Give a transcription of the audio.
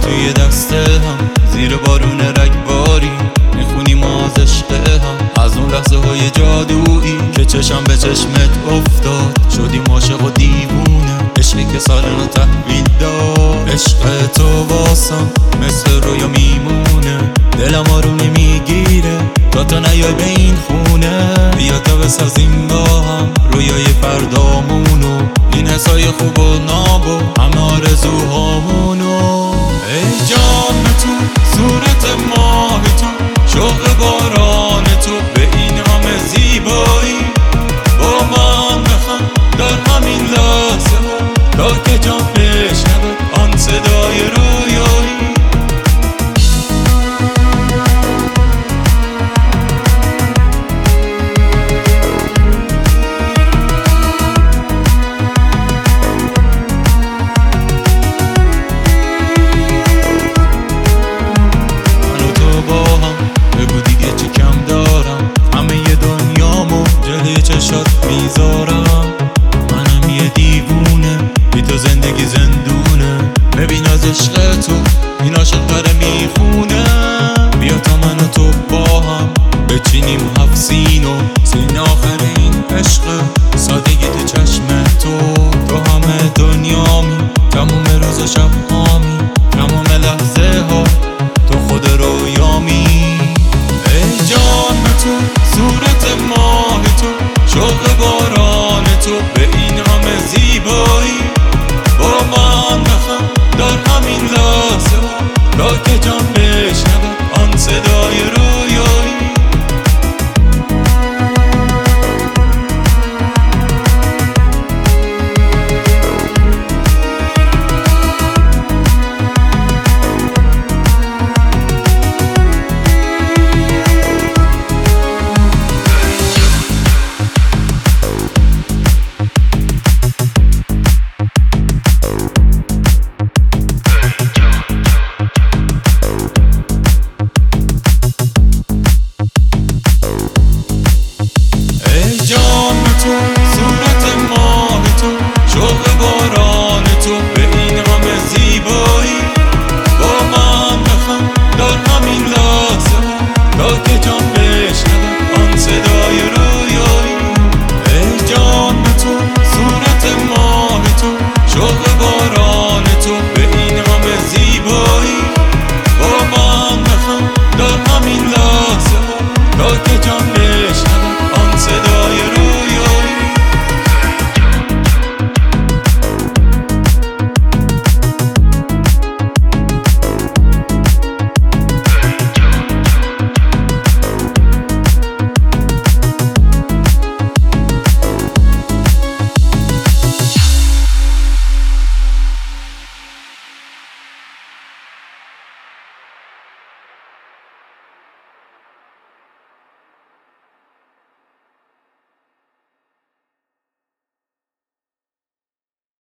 توی دست هم زیر بارون رگباری میخونیم از عشق هم، از اون لحظه های جادویی که چشم به چشمت افتاد شدیم عاشق و دیوونه. عشقی که سالنو تحویل داد، عشق تو واسم مثل رویا میمونه. دلم آروم نمیگیره تا تو نیای به این خونه. بیا تا بسازیم با هم رویای فردامونو، این حسای خوب و ناب و همه آرزوهامونو. ای جان تو صورت ماه تو، شوق باران تو، به این همه زیبایی با من بخند در همین لحظه ها تا که جان بشنود آن صدای رویایی. چشات میذارم منم یه دیوونه، بی تو زندگی زندونه. ببین از عشق تو این عاشق داره میخونه. بیا تا من و تو با هم بچینیم 7 سینو، سین آخر این عشق سادگی تو چشم تو. تو همه دنیامی تموم روز و شب